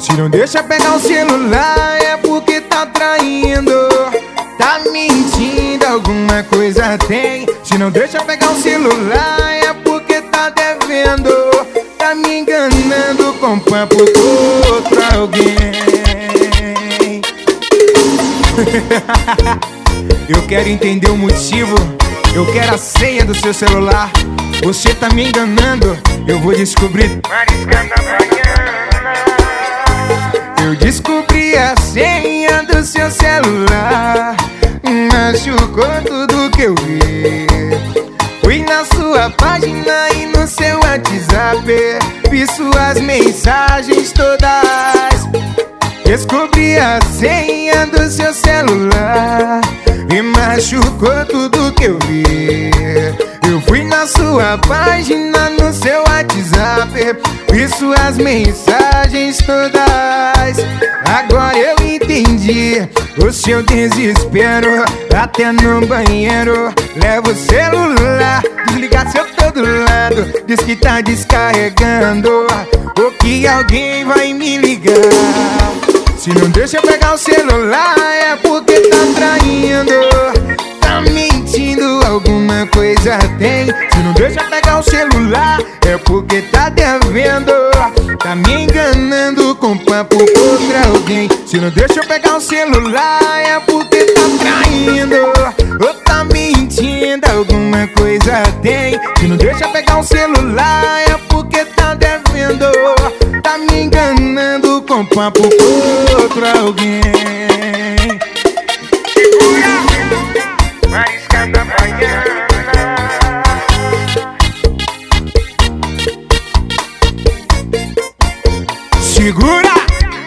Se não deixa pegar o celular é porque tá traindo, tá mentindo, alguma coisa tem. Se não deixa pegar o celular é porque tá devendo, tá me enganando com papo com outro alguém. Eu quero entender o motivo, eu quero a senha do seu celular. Você tá me enganando, eu vou descobrir. Eu descobri a senha do seu celular, machucou tudo que eu vi. Fui na sua página e no seu WhatsApp, vi suas mensagens todas. Descobri a senha do seu celular e machucou tudo que eu vi. Eu fui na sua página, no seu WhatsApp, vi suas mensagens todas. Agora eu entendi o seu desespero. Até no banheiro leva o celular, desliga seu todo lado, diz que tá descarregando, ou que alguém vai me ligar. Se não deixa pegar o celular é porque tá traindo, tá mentindo, alguma coisa tem. Se não deixa pegar o celular é porque tá devendo, tá me enganando com papo contra alguém. Se não deixa pegar o celular é porque tá traindo, ou tá mentindo, alguma coisa tem. Se não deixa pegar o celular é porque tá devendo, tá me enganando com papo com outro alguém. Segura, Marisca da Baiana. Segura!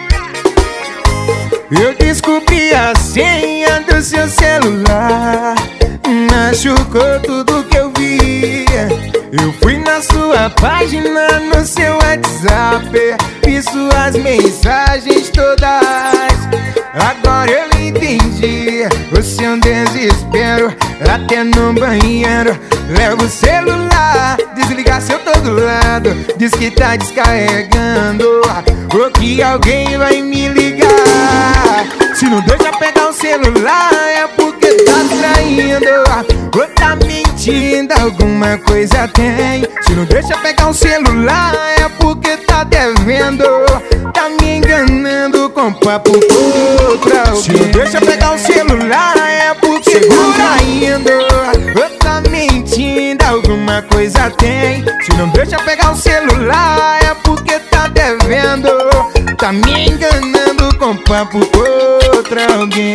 Eu descobri a senha do seu celular, machucou tudo que eu vi. Eu fui na sua página, no seu WhatsApp, vi suas mensagens todas. Agora eu entendi o seu desespero. Até no banheiro leva o celular, desliga seu todo lado, diz que tá descarregando, ou que alguém vai me ligar. Se não deixa pegar o celular é porque tá traindo, ou tá mentindo, alguma coisa tem. Se não deixa pegar o celular é porque tá devendo, tá me enganando com papo com outra alguém. Se não deixa pegar o celular é porque tá traindo, ou tá mentindo, alguma coisa tem. Se não deixa pegar o celular é porque tá devendo, tá me enganando com papo com outra alguém.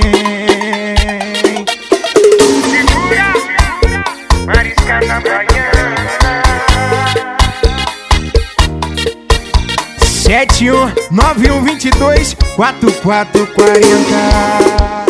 Segura, Marisca da Baiana. 7191224440.